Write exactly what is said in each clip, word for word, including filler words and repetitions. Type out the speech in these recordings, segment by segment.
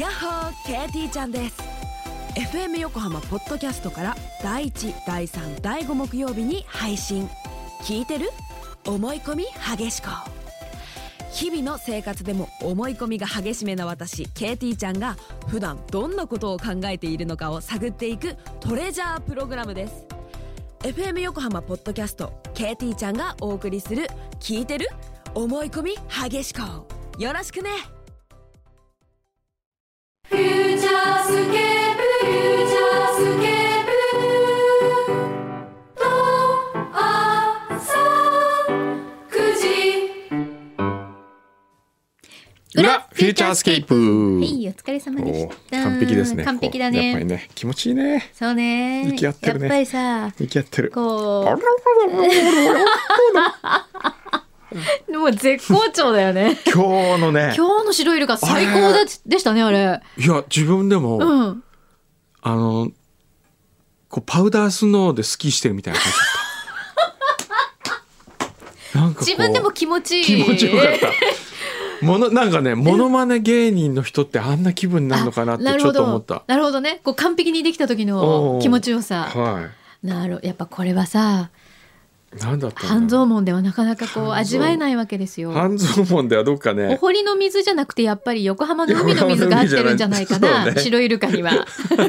やっほー ケーティー ちゃんです。 エフエム 横浜ポッドキャストからだいいち、だいさん、だいご木曜日に配信。聞いてる？思い込み激しこ。日々の生活でも思い込みが激しめな私 ケーティー ちゃんが普段どんなことを考えているのかを探っていくトレジャープログラムです。 エフエム 横浜ポッドキャスト ケーティー ちゃんがお送りする聞いてる？思い込み激しこ。よろしくね。 フューチャースケープ、フューチャースケープと朝くじ裏フューチャースケープ。 はい、お疲れ様でした。 完璧ですね。 完璧だね。 やっぱりね、気持ちいいね。 そうね。 息合ってるね。 やっぱりさ、 息合ってる。 こう、もう絶好調だよね。 今日のね、 今日の白イルカ最高ででしたね、あれ。 いや自分でも、 うん、 あのこうパウダースノーでスキーしてるみたいな感じだった。なんかこう自分でも気持ちいい。 気持ちよかった。ものなんかね、モノマネ芸人の人ってあんな気分になるのかなってちょっと思った。 なるほどね。こう完璧にできた時の気持ちよさ。 はい。 なる。やっぱこれはさ、 なんだったんだ。 半蔵門ではなかなかこう味わえないわけですよ。 半蔵門ではどっかね。 お堀の水じゃなくてやっぱり横浜の海の水が合ってるんじゃないかな。ね、白イルカには。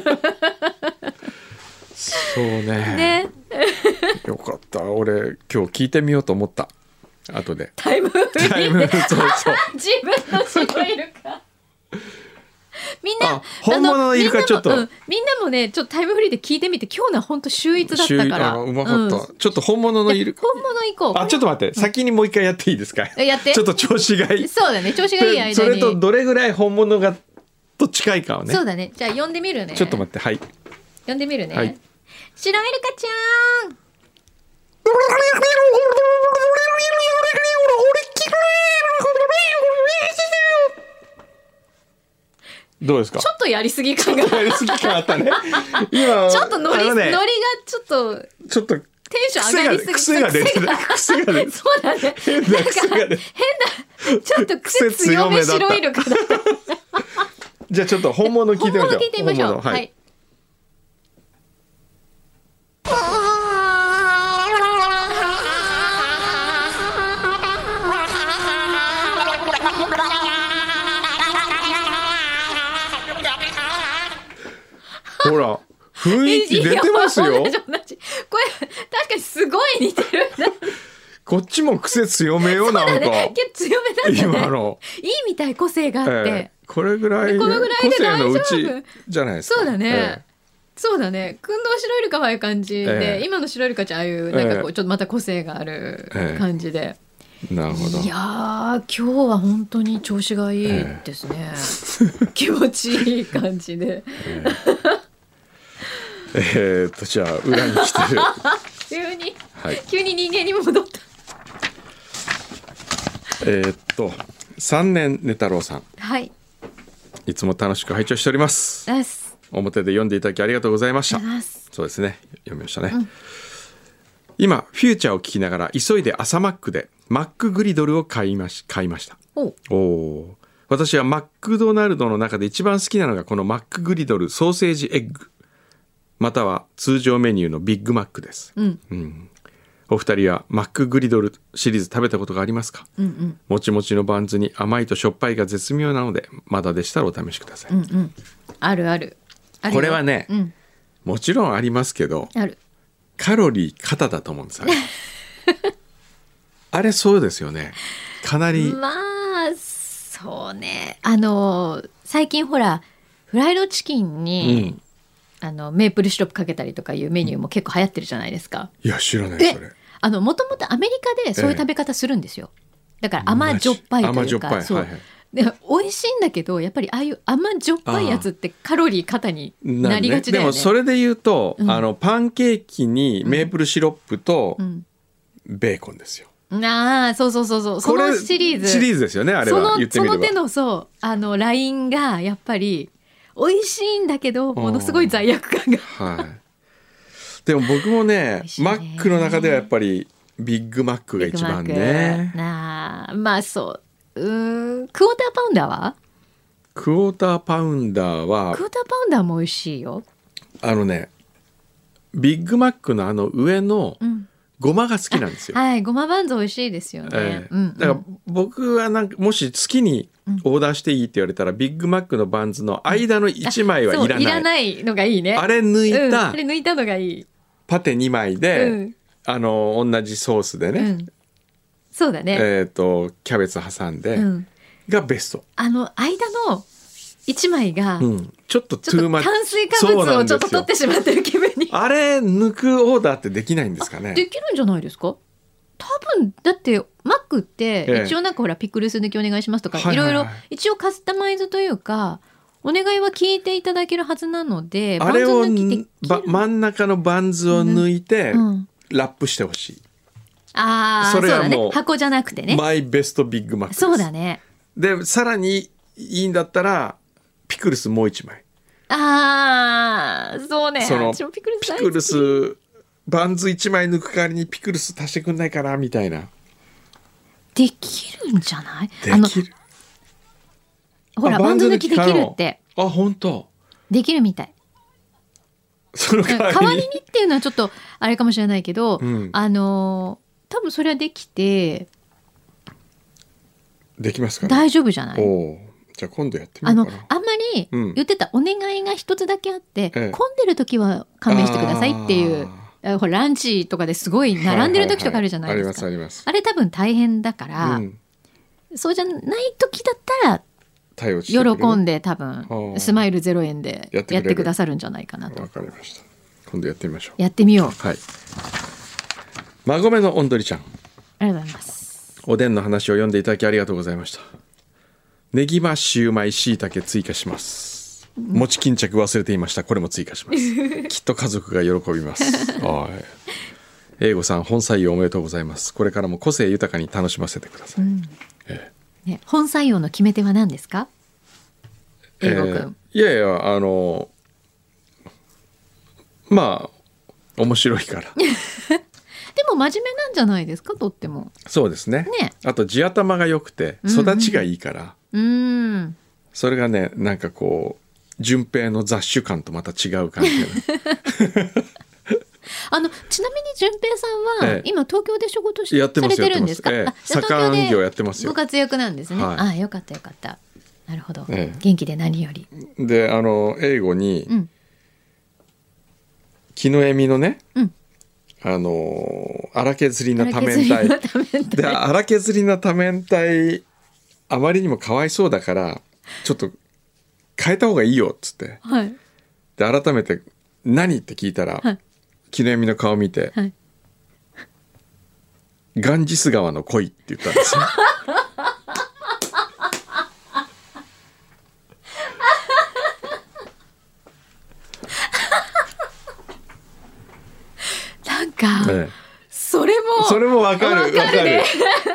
そうね。 ね。 よかった。俺今日聞いてみようと思った。後で。 タイムフリーで。 タイムそうそう。 自分の白イルカ。みんな本物のイルカちょっと、 うん、みんなもねちょっとタイムフリーで聞いてみて、今日のは本当秀逸だったから。 うまかった、うん、ちょっと本物のイルカ。 本物行こう。 あ、ちょっと待って、うん、先にもう一回やっていいですか。 やって。 ちょっと調子がいい。 そうだね、調子がいい間に。 それとどれぐらい本物がと近いかをね。 そうだね。じゃあ呼んでみるね。 ちょっと待って、はい。 呼んでみるね。 はい、 白イルカちゃん。 どうですか。 ちょっとやりすぎ感がやりすぎ感あったね。今ちょっとノリ、ね、ノリがちょっとちょっとテンション上がりすぎ。 癖が出てる。癖が出てる。 そうだね。 変な癖が出てる。 変なちょっと癖強め白イルカだった。 じゃあちょっと本物聞いてみましょう。 本物聞いてみましょう。はい。はいほら雰囲気出てますよ。 同じ同じ。これ確かにすごい似てる。 こっちも癖強めよ。なんか、 ね、強めだったね。 今のいいみたい、個性があって、 えー、これぐらいこのぐらいで大丈夫個性のうちじゃないですか。 そうだね、 えー、そうだね。くんどう白イルカはああいう感じで、えー、今の白イルカちゃんああいうなんかこうちょっとまた個性がある感じで、 えー、なるほど。 いやー今日は本当に調子がいいですね、えー、気持ちいい感じで、えーえー、っとじゃあ裏に来てる急に、 はい、 急に人間に戻った。 えー、っとさんねん寝太郎さん、 はい、 いつも楽しく拝聴しております。 です表で読んでいただきありがとうございました。そうですね、読みましたね、うん、今フューチャーを聞きながら急いで朝マックでマックグリドルを買いまし、買いました。おお、私はマックドナルドの中で一番好きなのがこのマックグリドルソーセージエッグまたは通常メニューのビッグマックです、うんうん、お二人はマックグリドルシリーズ食べたことがありますか。うんうん、もちもちのバンズに甘いとしょっぱいが絶妙なのでまだでしたらお試しください、うんうん、 あるある、あるこれはね、 うん、 もちろんありますけどあるカロリー肩だと思うんですよねあれそうですよね、かなり。 まあそうね、あの最近ほらフライドチキンに、うんあのメープルシロップかけたりとかいうメニューも結構流行ってるじゃないですか。 いや知らないそれ。 あのもともとアメリカでそういう食べ方するんですよ、ええ、だから甘じょっぱいというか、そう、はいはい、で美味しいんだけどやっぱりああいう甘じょっぱいやつってカロリー肩になりがちだよね。 でもそれで言うと、うん、あのパンケーキにメープルシロップとベーコンですよ、 うん、ああそうそうそうそう、そのシリーズシリーズですよねあれは。言ってみればその手のそうあのラインがやっぱり美味しいんだけどものすごい罪悪感が、はい、 でも僕もねマックの中ではやっぱりビッグマックが一番ね。 なあまあそう、うーんクォーターパウンダーはクォーターパウンダーはクォーターパウンダーも美味しいよ。 あのねビッグマックのあの上のごまが好きなんですよ、 はい、ごまバンズ美味しいですよね、 えーうんうん、 だから僕はなんかもし好きにオーダーしていいって言われたら、うん、ビッグマックのバンズの間のいちまいはいらない、 いらないのがいいね。 あれ抜いた、うん、あれ抜いたのがいいパテにまいで、 うん、あの同じソースでね、うん、 そうだね、 えーとキャベツ挟んで、うん、がベスト。 あの間のいちまいが、うん、 ちょっとトゥーマッチ、 炭水化物をちょっと取ってしまってる気分に。 あれ抜くオーダーってできないんですかね。 できるんじゃないですか。多分だってマックって一応なんかほらピクルス抜きお願いしますとか、いろいろ一応カスタマイズというかお願いは聞いていただけるはずなので、 あれを真ん中のバンズを抜いてラップしてほしい、うん、 ああそれはもうそうだね、箱じゃなくてねマイベストビッグマックです。 そうだね。 でさらにいいんだったらピクルスもう一枚。 ああそうね。 そのピクルスピクルスバンズいちまい抜く代わりにピクルス足してくんないかなみたいな。 できるんじゃない。 できる。 ほらバンズ抜きできるって。 あ本当。 できるみたい。 その代わりに代わりにっていうのはちょっとあれかもしれないけど、うん、あの多分それはできてできますかね。 大丈夫じゃない。 おじゃあ今度やってみようかな。 あのあんまり言ってたお願いが一つだけあって、うん、混んでる時は勘弁してくださいっていう、ほらランチとかですごい並んでる時とかあるじゃないですか。 はいはいはい、ありますあります。 あれ多分大変だから、うん、そうじゃない時だったら対応してくれる。 喜んで多分スマイルゼロえんでやってくださるんじゃないかなと。 わかりました。今度やってみましょう。 やってみよう。 はい。馬込のおんどりちゃん、ありがとうございます。 おでんの話を読んでいただきありがとうございました。ネギマシューマイしいたけ追加します。餅巾着忘れていました。これも追加しますきっと家族が喜びますはい。英語さん本採用おめでとうございます。これからも個性豊かに楽しませてください、うんええね、本採用の決め手は何ですか英語くん、えー、 いやいやあのまあ面白いからでも真面目なんじゃないですか。とってもそうです ね, ねあと地頭が良くて育ちがいいから、うんうん、それがねなんかこう順平の雑種感とまた違う感じあのちなみに順平さんは、ええ、今東京で仕事しやってますされてるんですか。 ええ、左官業やってますよ。 ご活躍なんですね、はい、あよかったよかった。なるほど、ええ、元気で何よりであの英語に、うん、木の恵美のね、うんあの荒削りな多面体で荒削りな多面体あまりにもかわいそうだからちょっと変えた方がいいよっつって、はい、で改めて何って聞いたら、はい、木の恵美の顔見て、はい、ガンジス川の恋って言ったんですよなんか、ね、それもそれもわかるわかる、ね、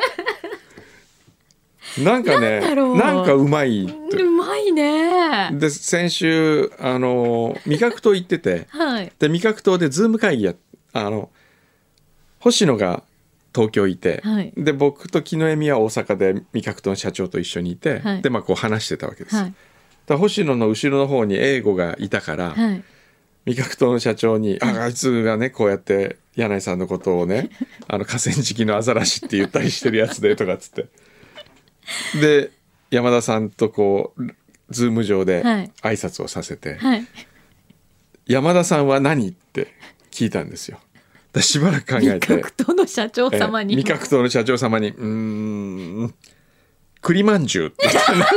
なんかねなんかうまいうまいね。 で先週あの味覚糖行ってて、はい、で味覚糖でズーム会議やあの星野が東京いて、はい、で僕と木の恵美は大阪で味覚糖の社長と一緒にいて、はい、でまあこう話してたわけです、はい、だ星野の後ろの方に英語がいたから、はい味覚糖の社長に あ, あいつがねこうやって柳井さんのことをねあの河川敷のアザラシって言ったりしてるやつでとかっつってで山田さんとこうズーム上で挨拶をさせて、はい、山田さんは何って聞いたんですよ。でしばらく考えて味覚糖の社長様に味覚糖の社長様にうーん栗まんじゅうって言ったんです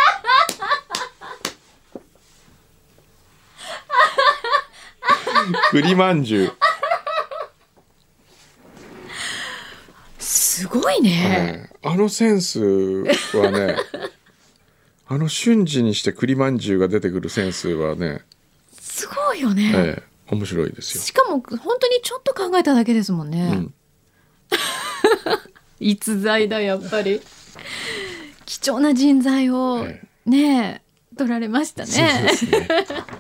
栗まんじゅうすごいね、 えー、あのセンスはねあの瞬時にして栗まんじゅうが出てくるセンスはねすごいよね、 えー、面白いですよ。 しかも本当にちょっと考えただけですもんね、うん、逸材だやっぱり貴重な人材を、えー、ね取られましたね。そうですね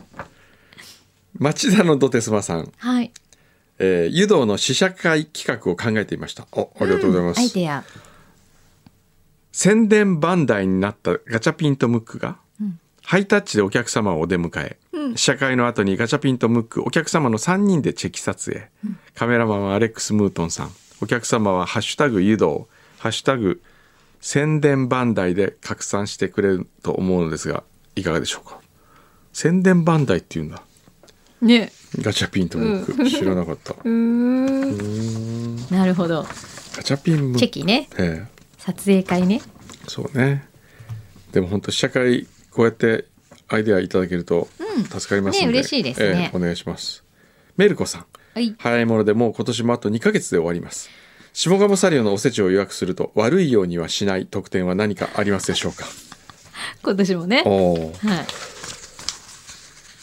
町田のドテスマさん、 はいえー、湯道の試写会企画を考えていました。お、ありがとうございます、 うん、アイデア。 宣伝番台になったガチャピンとムックが、うん、 ハイタッチでお客様をお出迎え、うん、試写会の後にガチャピンとムック、お客様のさんにんでチェキ撮影、うん、カメラマンはアレックス・ムートンさん、お客様はハッシュタグ湯道、ハッシュタグ宣伝バンダイで拡散してくれると思うのですが、いかがでしょうか。宣伝バンダイっていうんだね。 ガチャピンとムック、うん、知らなかった。うーん、なるほど。 ガチャピンムックチェキね、ええ、撮影会ね。 そうね。でも本当試写会こうやってアイデアいただけると助かりますので、うんね、嬉しいですね、えー、お願いします。メルコさん、はい、早いものでもう今年もあとにかげつで終わります。下鴨サリオのおせちを予約すると悪いようにはしない特典は何かありますでしょうか。 今年もね、 お、はい、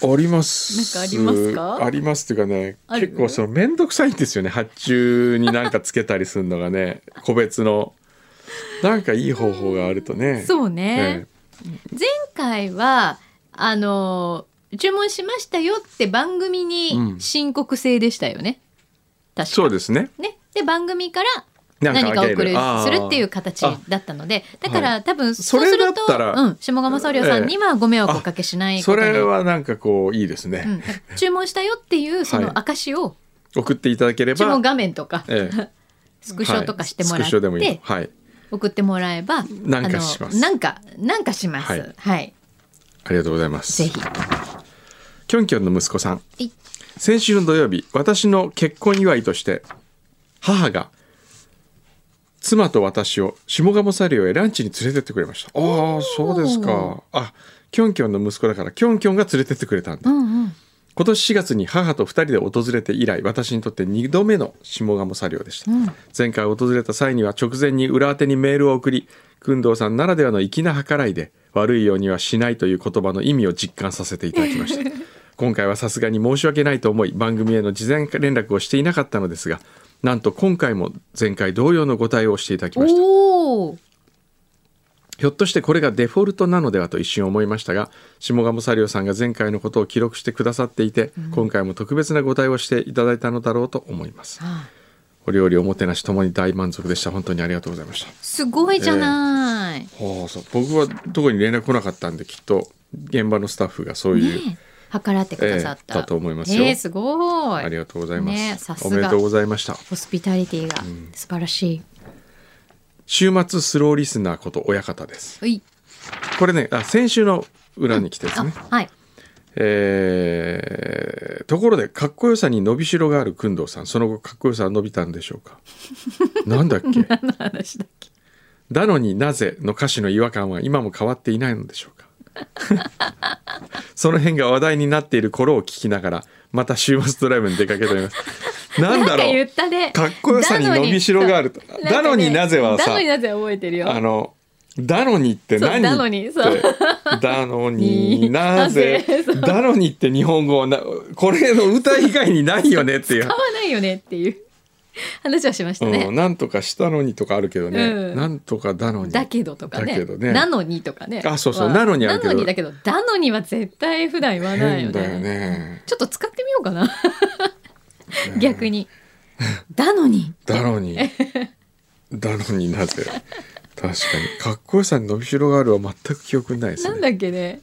あります。 なんかありますか。 ありますっていうかね、結構そのめんどくさいんですよね。発注に何かつけたりするのがね個別のなんかいい方法があるとね。 そうね、ええ、前回はあの注文しましたよって番組に申告制でしたよね、うん、確かそうですね。 ね、で番組から何かお送りするっていう形だったので、だから、はい、多分そうすると、うん、下鴨サリオさんにはご迷惑をおかけしないことに、 ええ、それはなんかこういいですね、 うん、注文したよっていうその証を、はい、 送っていただければ、 注文画面とか、ええ、スクショとかしてもらって、はい、スクショでもいい、はい、送ってもらえば何かします。 なんかなんかします、はいはい、 ありがとうございます。 ぜひ。 キョンキョンの息子さん、先週の土曜日、私の結婚祝いとして母が妻と私を下鴨サリオへランチに連れてってくれました。ああ、そうですか。あ、キョンキョンの息子だからキョンキョンが連れてってくれたんだ、うんうん、今年しがつに母とふたりで訪れて以来、私にとってにどめの下鴨サリオでした、うん、前回訪れた際には直前に裏宛てにメールを送り、工藤さんならではの粋な計らいで悪いようにはしないという言葉の意味を実感させていただきました今回はさすがに申し訳ないと思い、番組への事前連絡をしていなかったのですが、なんと今回も前回同様のご対応をしていただきました。お、ひょっとしてこれがデフォルトなのではと一瞬思いましたが、下鴨サリオさんが前回のことを記録してくださっていて、うん、今回も特別なご対応をしていただいたのだろうと思います、はあ、お料理おもてなしともに大満足でした。本当にありがとうございました。 すごいじゃない、 えーはあ、そう、僕はどこに連絡来なかったんで、きっと現場のスタッフがそういう、ね、 計らってくださった、 えー、だと思いますよ、 えー、すごい、 ありがとうございます、 ね、さすがおめでとうございました。 ホスピタリティが素晴らしい、うん、 週末スローリスナーこと親方です。 はい、 これね、あ、先週の裏に来てですね、 うん、はい、 えー、ところでかっこよさに伸びしろがある工藤さん、その後かっこよさは伸びたんでしょうかなんだっけ何の話だっけ。 だのになぜの歌詞の違和感は今も変わっていないのでしょうかその辺が話題になっている頃を聞きながら、また週末ドライブに出かけておりますなんだろう、 言ったね、 かっこよさに伸びしろがあると。だのになぜはさ、 だのになぜ覚えてるよ。 あのだのにって何って、 だのに、そうだのになぜだのにって日本語な、これの歌以外にないよねっていう使わないよねっていう話はしましたね、 うん、なんとかしたのにとかあるけどね、うん、なんとかだのにだけどとかね、 だけどね、 なのにとかね、 あ、そうそう、なのにあるけど、 なのにだけど、だのには絶対普段言わないよね。 変だよね。 ちょっと使ってみようかな逆にだのにだのにだのになぜ、確かにかっこよさに伸びしろがあるは全く記憶にないですね。 なんだっけね、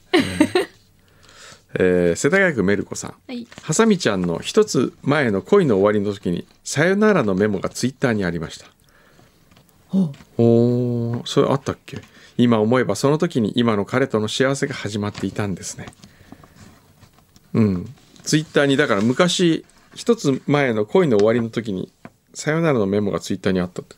えー、世田谷区メルコさん、はい、ハサミちゃんの一つ前の恋の終わりの時にさよならのメモがツイッターにありました。 おお、それあったっけ。今思えばその時に今の彼との幸せが始まっていたんですね。うん、ツイッターにだから昔一つ前の恋の終わりの時にさよならのメモがツイッターにあったと。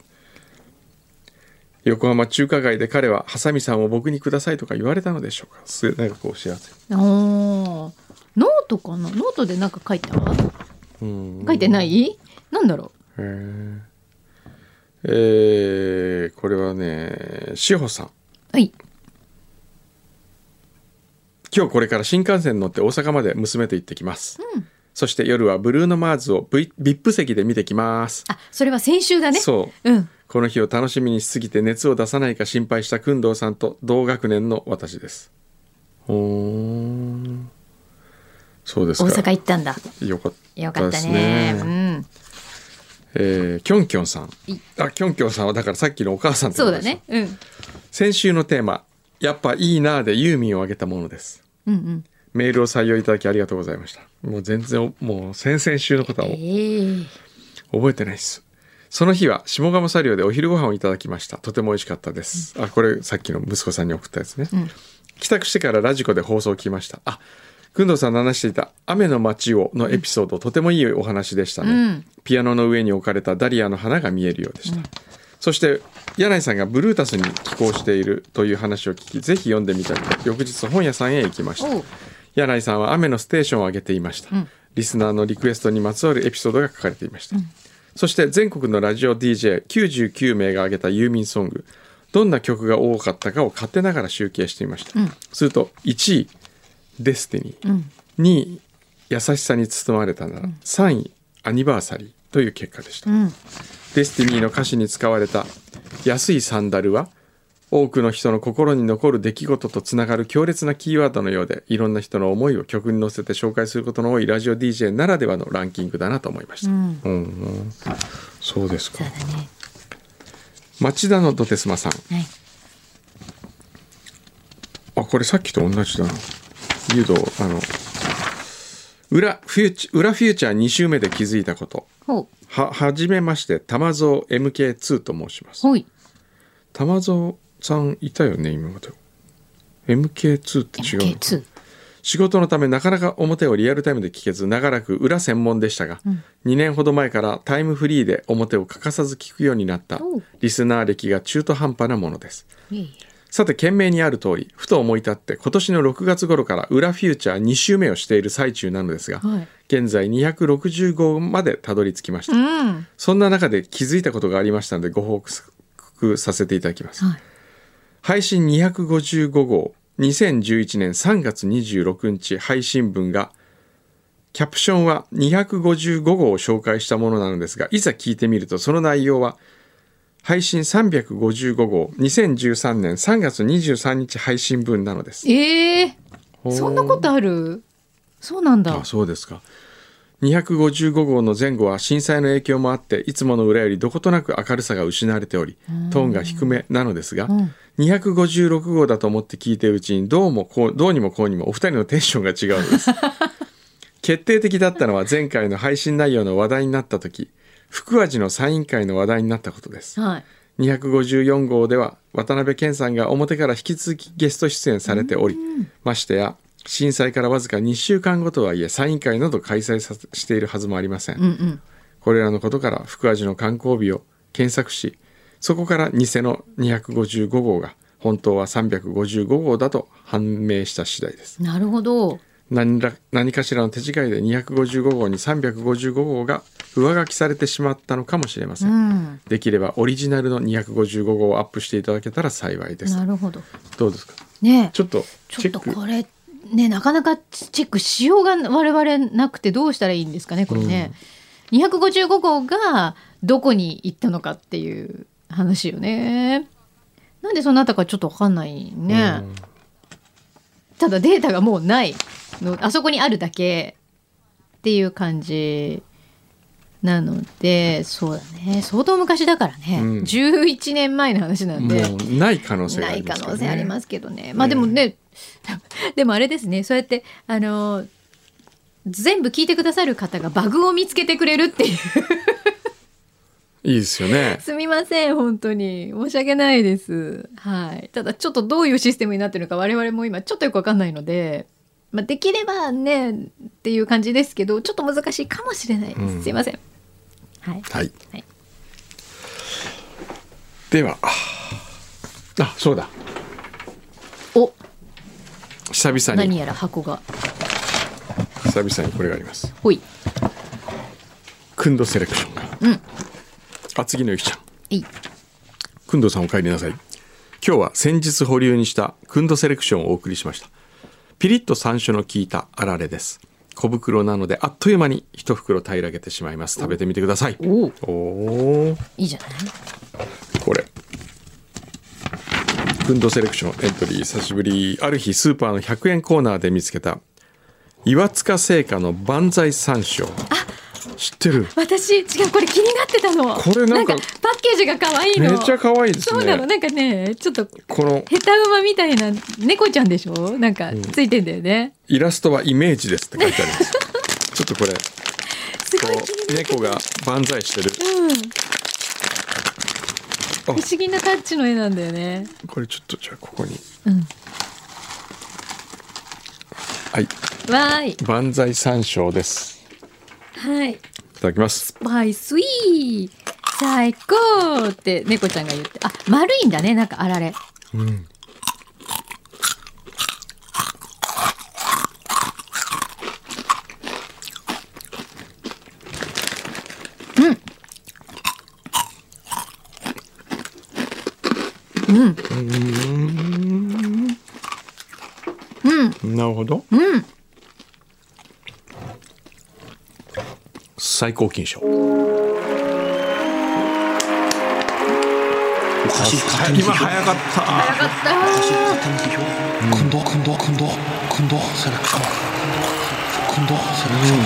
横浜中華街で彼はハサミさんを僕にくださいとか言われたのでしょうか。末永くお幸せ。 おノートかな、ノートでなんか書いた、うん、書いてない、なんだろう。 へえー、これはね、志保さん、 はい、 今日これから新幹線に乗って大阪まで娘と行ってきます、うん、そして夜はブルーノマーズを ブイアイピー 席で見てきます。 あ、それは先週だね。 そう、うん、この日を楽しみにしすぎて熱を出さないか心配した工藤さんと同学年の私です。おー、そうですか。 大阪行ったんだ。 よかったですね。 よかったね、うん、 えー、キョンキョンさん、あ、キョンキョンさんはだからさっきのお母さんってことです。 そうだね、うん、 先週のテーマやっぱいいなでユーミンを挙げたものです、 うんうん、 メールを採用いただきありがとうございました。もう全然もう先々週のことは覚えてないです。その日は下鴨サリオでお昼ご飯をいただきました。とても美味しかったです、うん、あこれさっきの息子さんに送ったやつね、うん、帰宅してからラジコで放送を聞きました。あ工藤さんの話していた雨の街をのエピソード、うん、とてもいいお話でしたね、うん、ピアノの上に置かれたダリアの花が見えるようでした、うん、そして柳井さんがブルータスに寄稿しているという話を聞きぜひ読んでみたいと翌日本屋さんへ行きました。柳井さんは雨のステーションを挙げていました、うん、リスナーのリクエストにまつわるエピソードが書かれていました、うん、そして全国のラジオ ディージェーきゅうじゅうきゅう 名が挙げたユーミンソングどんな曲が多かったかを勝手ながら集計していました、うん、するといちいデスティニー、うん、にい優しさに包まれたなら、うん、さんいアニバーサリーという結果でした、うん、デスティニーの歌詞に使われた安いサンダルは多くの人の心に残る出来事とつながる強烈なキーワードのようでいろんな人の思いを曲に乗せて紹介することの多いラジオ ディージェー ならではのランキングだなと思いました、うんうん、そうですか。そうだね。町田のドテスマさん、はい、あこれさっきと同じだな。誘導あの裏フューチ裏フューチャーに週目で気づいたことははじめまして玉蔵 エムケーツー と申します。玉蔵さんいたよね今まで。 エムケーツー って違うの エムケーツー 仕事のためなかなか表をリアルタイムで聞けず長らく裏専門でしたが、うん、にねんほど前からタイムフリーで表を欠かさず聞くようになったリスナー歴が中途半端なものです。さて件名にある通りふと思い立って今年のろくがつ頃から裏フューチャーに週目をしている最中なのですが、はい、現在にひゃくろくじゅうごうまでたどり着きました、うん、そんな中で気づいたことがありましたのでご報告させていただきます、はい、配信にひゃくごじゅうごごうにせんじゅういちねんさんがつにじゅうろくにち配信分がキャプションはにひゃくごじゅうごごうを紹介したものなのですがいざ聞いてみるとその内容は配信さんびゃくごじゅうごごうにせんじゅうさんねんさんがつにじゅうさんにち配信分なのです。 えー、そんなことある？そうなんだ。 あ、そうですか。にひゃくごじゅうごごうの前後は震災の影響もあっていつもの裏よりどことなく明るさが失われておりトーンが低めなのですが、うん、にひゃくごじゅうろくごうだと思って聞いているうちにどうもこうどうにもこうにもお二人のテンションが違うのです決定的だったのは前回の配信内容の話題になった時福味のサイン会の話題になったことです、はい、にひゃくごじゅうよんごうでは渡辺謙さんが表から引き続きゲスト出演されており、ましてや震災からわずかにしゅうかんごとはいえサイン会など開催さしているはずもありません、うんうん、これらのことから福味の観光日を検索しそこから偽のにひゃくごじゅうごごうが本当はさんびゃくごじゅうごごうだと判明した次第です。 なるほど。 何ら、何かしらの手違いでにひゃくごじゅうごごうにさんびゃくごじゅうごごうが上書きされてしまったのかもしれません、うん、できればオリジナルのにひゃくごじゅうごごうをアップしていただけたら幸いです。 なるほど。 どうですか、 ね、 ちょっとちょっとこれねなかなかチェックしようが我々なくてどうしたらいいんですかねこれね、うん、にひゃくごじゅうごごうがどこに行ったのかっていう話よね。なんでそうなったかちょっと分かんないね、うん、ただデータがもうないのあそこにあるだけっていう感じなのでそうだね相当昔だからね、うん、じゅういちねんまえの話なんでもうない可能性がありますけどね。 ない可能性ありますけどね。まあでもね、うん、でもあれですねそうやってあの全部聞いてくださる方がバグを見つけてくれるっていういいですよね。 すみません本当に申し訳ないです、はい、ただちょっとどういうシステムになってるのか我々も今ちょっとよく分かんないので、まあ、できればねっていう感じですけどちょっと難しいかもしれないです、うん、すいません、はいはいはい、ではあそうだお久々に何やら箱が久々にこれがあります。 ほいくんどセレクションが、うんあ次のゆきちゃんいいくんどさんお帰りなさい。今日は先日保留にしたくんどセレクションをお送りしました。ピリッと山椒の効いたあられです。小袋なのであっという間に一袋平らげてしまいます。食べてみてください。おおいいじゃないこれくんどセレクションエントリー久しぶり。ある日スーパーのひゃくえんコーナーで見つけた岩塚製菓の万歳山椒。 あ知ってる。 私違う、これ気になってたの。 これなんかパッケージが可愛いの。 めっちゃ可愛いですね。 そうなの。なんかね、ちょっとこのヘタウマみたいな猫ちゃんでしょ。なんかついてんだよね。 イラストはイメージですって書いてあります。ちょっとこれすごいこ気になってう猫が万歳してる。 不思議なタッチの絵なんだよね。 これちょっとじゃあここに、 うん、 はい、 わーい、 万歳三唱です。 はい、 いただきます。 バイスイー最高って猫ちゃんが言って、あ、丸いんだね、なんかあられ。 うん。 うん、うん、 うん、なるほど。 うん、 最高金賞。今早かった。 早かった。 今度今度今度今度セレクション今度セレクション、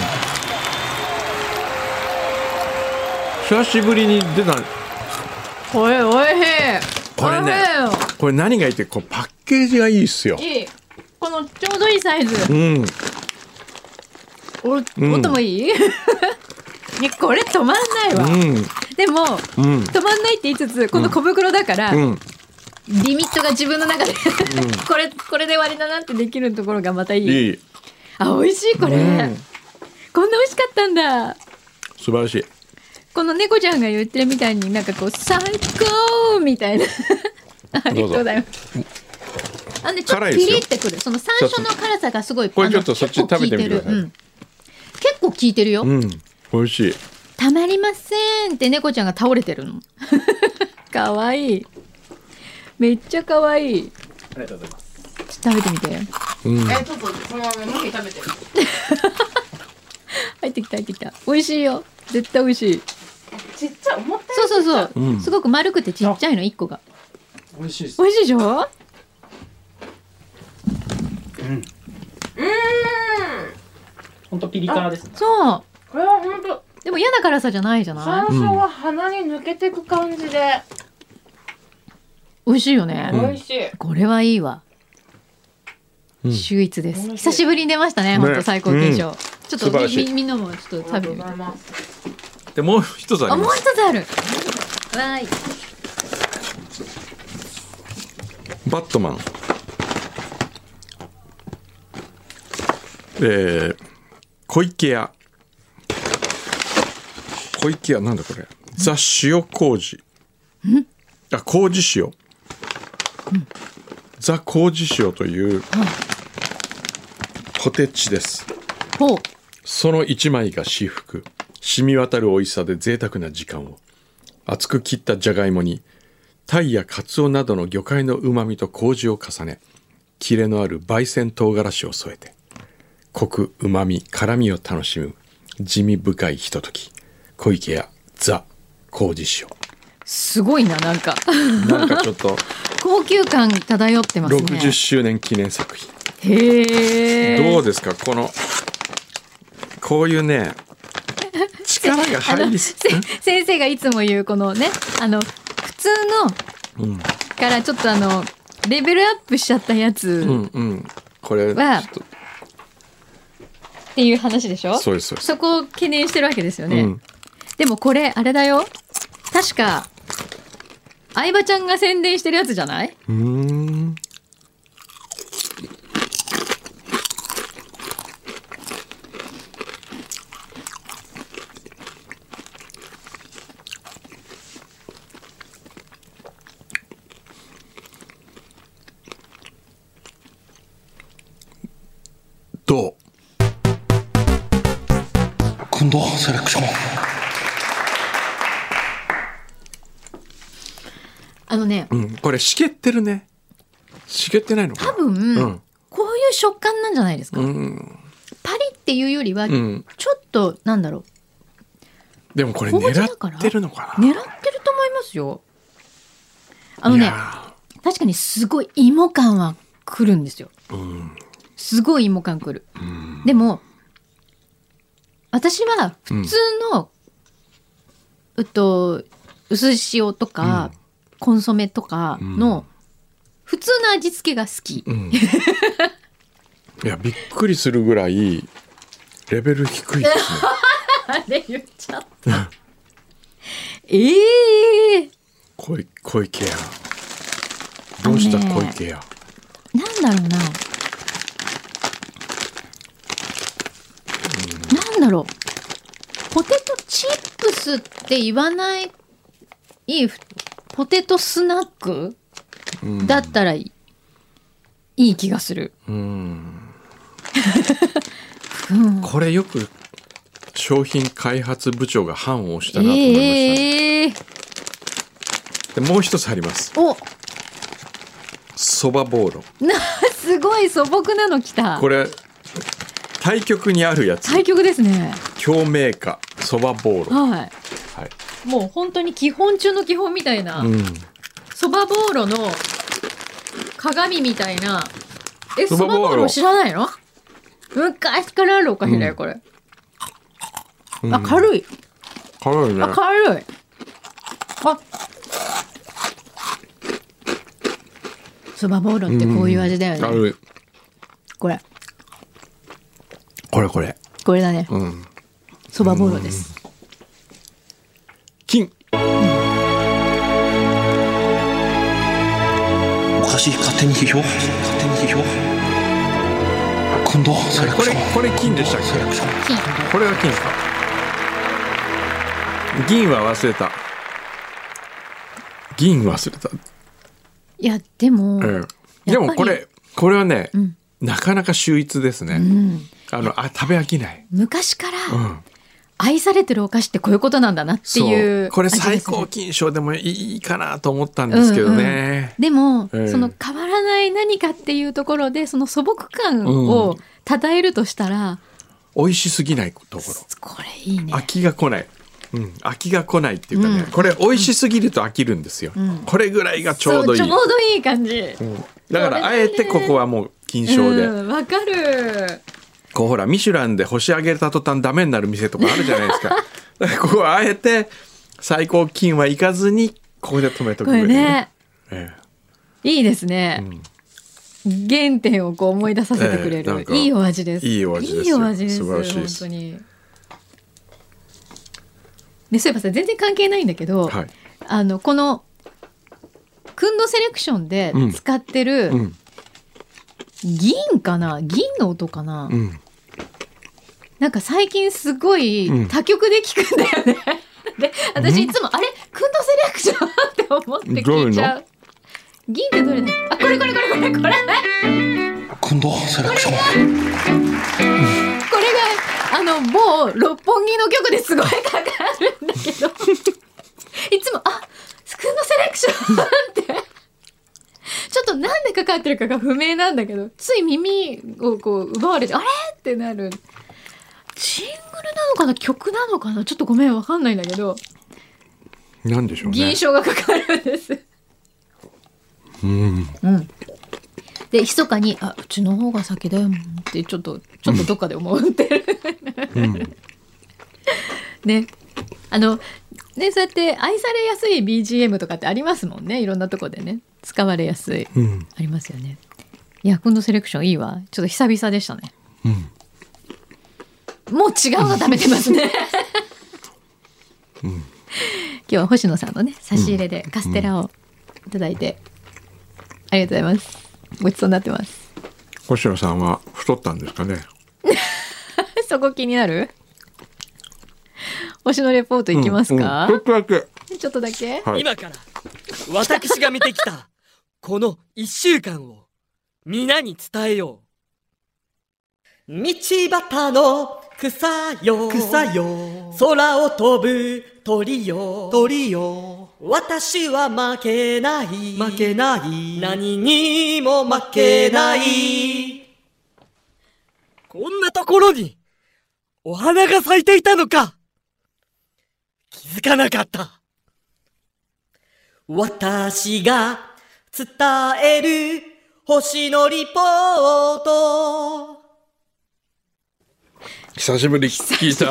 久しぶりに出た。 おいおいしい。 これね、これ何がいいって、こうパッケージがいいっすよ。 いい。このちょうどいいサイズ。 うん。 お、もっともいい？いや、これ止まんないわ。 うん、 でも、 うん、 止まんないって言いつつ、この小袋だから、 うん、 リミットが自分の中で、うん、これこれで終わりだなってできるところがまたいい。 いい。 あ、美味しいこれ、うん。こんな美味しかったんだ。 素晴らしい。 この猫ちゃんが言ってるみたいになんかこう最高みたいな。ありがとうございます。あんでちょっとピリってくる。その山椒の辛さがすごい。 これちょっとそっち食べてみてください。うん、 結構効いてるよ。 うん、美味しい。 たまりませんって猫ちゃんが倒れてるの。かわいい。めっちゃかわいい。 ありがとうございます。 ちょっと食べてみて。 うん、 え、ちょっとそのまま向き食べてる。 入ってきた入ってきた。美味しいよ。絶対美味しい。 ちっちゃい、思ったそうそうそう、 うん、 すごく丸くてちっちゃいの一個が。 美味しいです。 美味しいでしょ。うん。 うん。 本当ピリ辛ですね。 そう。 これは本当。 でも嫌な辛さじゃないじゃない。 山椒は鼻に抜けてく感じで。 美味しいよね。 美味しい。 これはいいわ。 うん、 秀逸です。久しぶりに出ましたね。本当最高金賞。うん、ちょっとみみんなもちょっと食べてみて。 でもう一つあります。 あ、もう一つある。わーい。 バットマン。えー、小池屋。小池屋なんだこれ。ザ塩麹。あ、麹塩。ザ麹塩というポテチです。 ほう。 その一枚が至福。染み渡る美味しさで贅沢な時間を。厚く切ったじゃがいもに鯛やカツオなどの魚介のうまみと麹を重ね、キレのある焙煎唐辛子を添えて、コクうまみ辛みを楽しむ地味深いひととき。小池屋ザ麹塩。 すごいな、なんかなんかちょっと高級感漂ってますね。 ろくじゅっしゅうねん記念作品。 へー。 どうですか、このこういうね力が入りす先生がいつも言うこのね、あの普通の、うん、からちょっとあのレベルアップしちゃったやつは、うんうん、 これはっていう話でしょ。 そうです、そうです。 そこを懸念してるわけですよね、 うん、 でもこれあれだよ、確か相葉ちゃんが宣伝してるやつじゃない？ うーん、どう？ 今度セレクション。 あのね、 うん、これしけってるね。しけってないのかな。 多分、うん、こういう食感なんじゃないですか、うん、パリっていうよりは、うん、ちょっとなんだろう。でもこれ狙ってるのかな。 狙ってると思いますよ。あのね、確かにすごい芋感はくるんですよ、うん、すごい芋感くる、うん、でも私は普通の、うん、と薄塩とか、うん、コンソメとかの普通の味付けが好き、うん、いやびっくりするぐらいレベル低いですねあれ言っちゃったええー、 小い小池屋どうした小池屋、 ね、なんだろうな、うん、なんだろうポテトチップスって言わないいいポテトスナック、うん、だったらいい、いい気がする、 うんうん、これよく商品開発部長が判をしたなと思いましたね、えー、でもう一つあります。 おそばボーロすごい素朴なのきた。 これ対極にあるやつ。 対極ですね。 京メーカーそばボーロ、 はい、はい、もう本当に基本中の基本みたいなそば、うん、ボーロの鏡みたいな。えそばボーロ知らないの？昔からあるお菓子だよこれ、うん、あ軽い軽いね。 あ軽いあそばボーロってこういう味だよね、うん、軽いこれこれこれこれだねそば、うん、ボーロです。 金、うん、 おかしい勝手に批評勝手に批評今度セレクションこれこれ金でしたっけ？金これが金か。銀は忘れた銀忘れたいやでも、 ええ、でもこれこれはね、うん、なかなか秀逸ですね、うん、あのあ食べ飽きない。 昔から愛されてるお菓子ってこういうことなんだなっていう、 そうこれ最高金賞でもいいかなと思ったんですけどね、 うんうん、でも、ええ、その変わらない何かっていうところでその素朴感を称えるとしたら、 うん、美味しすぎないところこれいいね。 飽きが来ない、うん、飽きが来ないっていうかね、うん、これ美味しすぎると飽きるんですよ、うん、これぐらいがちょうどいい、 ちょうどいい感じ、 うん、だからあえてここはもう金賞でわ、 うん、かる。 こうほらミシュランで星上げた途端ダメになる店とかあるじゃないですかだからここはあえて最高金はいかずにここで止めとくれる、ねねええ、いいですね、うん、原点をこう思い出させてくれる、ええ、いいお味です。 いいお味です。 いいお味です。素晴らしいです。本当に。ね、そういえばさ全然関係ないんだけど、はい、あのこのクンドセレクションで使ってる、うんうん、銀かな銀の音かな、うん、なんか最近すごい他局で聞くんだよね、うん、で私いつも、うん、あれクンドセレクションって思って聞いちゃう。銀ってどれだ？あこれこれこれこれこれクンドセレクション、うん、これがあの某六本木の局ですごいかかるんだけどいつもあクンドセレクションってちょっとなんでかかってるかが不明なんだけどつい耳をこう奪われてあれってなる。ジングルなのかな曲なのかなちょっとごめんわかんないんだけどなんでしょうね銀賞がかかるんですうん、うん、 で密かにあうちの方が先だよってちょっとちょっとどっかで思ってる、うん、ねあのねそうやって愛されやすい ビージーエム とかってありますもんね。いろんなとこでね使われやすい、うん、ありますよね。いやクンドセレクションいいわ。ちょっと久々でしたね、うん、もう違うの食べてますね、うん、今日は星野さんのね差し入れでカステラをいただいて、ありがとうございます。ごちそうになってます。 星野さんは太ったんですかねそこ気になる？星野レポートいきますか？ うんうん、ちょっとだけちょっとだけ、 はい、今から私が見てきたこの一週間を皆に伝えよう。道端の草よ草よ空を飛ぶ鳥よ鳥よ私は負けない負けない何にも負けない。こんなところにお花が咲いていたのか。気づかなかった。私が伝える星のリポート。 久しぶり聞いた。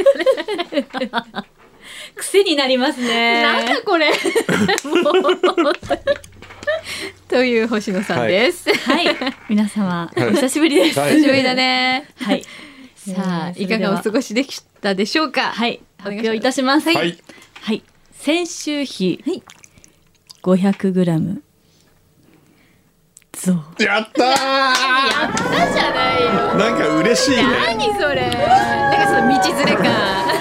癖になりますね。 なんだこれ。もう本当にという星野さんです。 はい、皆様、 はいお久しぶりです。 はい久しぶりだね。 はい。 さあ、 えーいかがお過ごしでしたでしょうか。 はい、発表いたします。 はい。 はい、先週比はいごひゃくグラム 増。 やったー。 やったじゃないよ。 なんか嬉しいね。 何それ。なんかその道連れ感。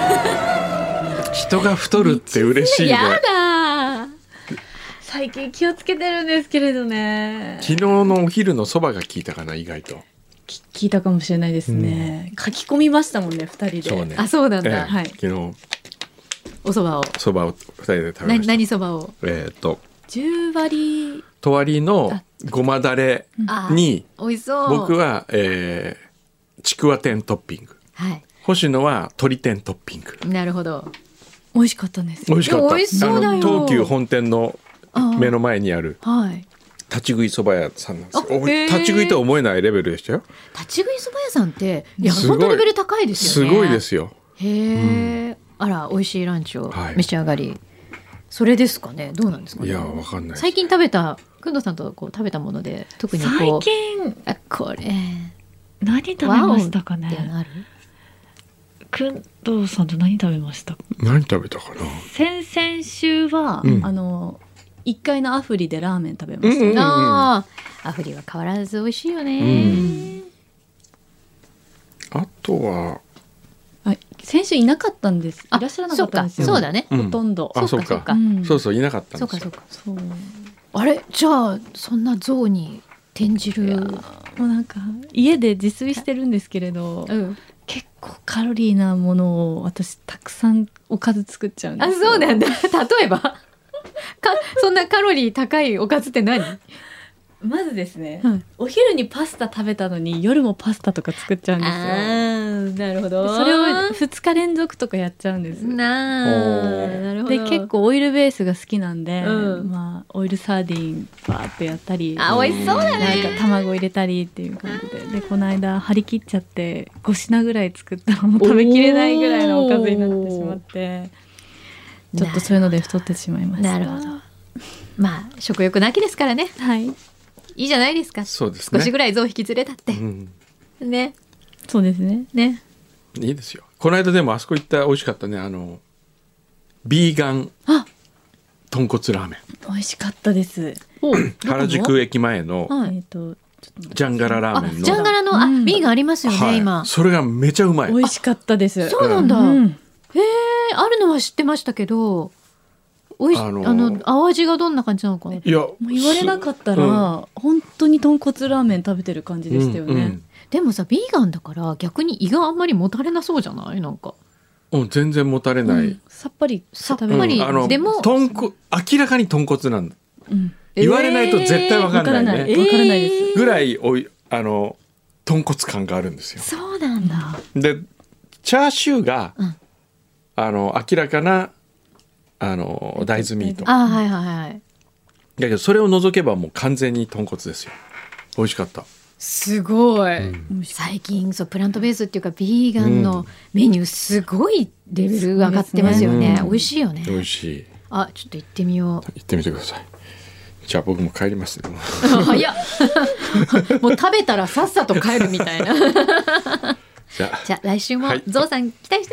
人が太るって嬉しいね。 やだ。 最近気をつけてるんですけれどね。 昨日のお昼のそばが効いたかな、意外と。 き聞いたかもしれないですね。書き込みましたもんね、二人で。 そうね。 あ、そうなんええだ。 はい昨日お蕎麦を。 そばを二人で食べなました。 何蕎麦を。 えっとじゅう割。 とわりのごまだれあに美味しそう。 僕は、えー、ちくわ天トッピング。 はい。 星野は鶏天トッピング。 なるほど。 美味しかったんです。 美味しかった。 美味しそうだよあの東急本店のああ目の前にあるはい。 立ち食いそば屋さんなんですよ。 あへー立ち食いとは思えないレベルでしたよ。 立ち食い蕎麦屋さんっていやすごい本当レベル高いですすよね。 ごいですよ。 へえ、あら美味しいランチをはい召し上がり、それですかね。どうなんですかね。 いやわかんない。 最近食べた工藤さんとこう食べたもので特にこ最う近あこれ何食べワオましたかっていうね。 のある？ 工藤さんと何食べましたか。 何食べたかな。 先々週は、 うんあのいっかいのアフリでラーメン食べました。 うんうんああ、アフリは変わらず美味しいよね。 うんあとはあ、先週いなかったんです。いあらっしゃらなかったんですよ。 そうかそうだねうんほとんど。 あそうかそうかうんそうそういなかったんですよ。 そうかそうか。 そう。 あれじゃあそんな像に転じる。 もうなんか家で自炊してるんですけれど、 うん。 結構カロリーなものを私たくさんおかず作っちゃうんですあ、 よ。 そうなんだ。例えばかそんなカロリー高いおかずって何？ まずですね、 うんお昼にパスタ食べたのに夜もパスタとか作っちゃうんですよ。 ー、なるほどそれをふつか連続とかやっちゃうんです。 なあ、 おーなるほど。 で結構オイルベースが好きなんで、 うんまあオイルサーディンバーってやったり、 あ、美味しそうだね。 なんか卵入れたりっていう感じで、でこの間張り切っちゃってご品ぐらい作ったらもう食べきれないぐらいのおかずになってしまって、ちょっとそういうので太ってしまいました。 なるほど。まあ食欲の秋ですからね。 はい、 いいじゃないですか。 そうですね。 少しぐらい臓引きずれたって。 うんね。 そうですね。 ね。 いいですよ。この間でもあそこ行った美味しかったね。あのビーガンあ、 豚骨ラーメン。 美味しかったです。 原宿駅前のはい。 えっ、とちょっと待ってジャンガララーあ、 メンのジャンガラの、あ、 うんビーガンありますよね、 はい今。 それがめちゃうまい。 美味しかったです。 そうなんだ。 うんへえ、あるのは知ってましたけど、おいし、ああののー青味がどんな感じなのかな。 いやもう言われなかったら、 うん本当に豚骨ラーメン食べてる感じでしたよね。 うんでもさ、ビーガンだから逆に胃があんまりもたれなそうじゃない？なんかうんうん全然もたれない。 うんさっぱりさっぱ食べれるりうんあのでも豚骨明らかに豚骨なんだ。 うん言われないと絶対わかんないね。 わからないわからないです。 ぐらいおいあの豚骨感があるんですよ。 そうなんだ。 でチャーシューが、 うんあの明らかなあの大豆ミートだあ、はいはいはい。 けどそれを除けばもう完全に豚骨ですよ。美味しかった。 すごい。 うん最近そうプラントベースっていうかビーガンのメニューすごいレベル上がってますよね。 うん美味しいよね。 美味しい。 あ、ちょっと行ってみよう。 行ってみてください。じゃあ僕も帰りますね。 早っ。もう食べたらさっさと帰るみたいな。 じゃあじゃあ来週もはいゾウさん期待して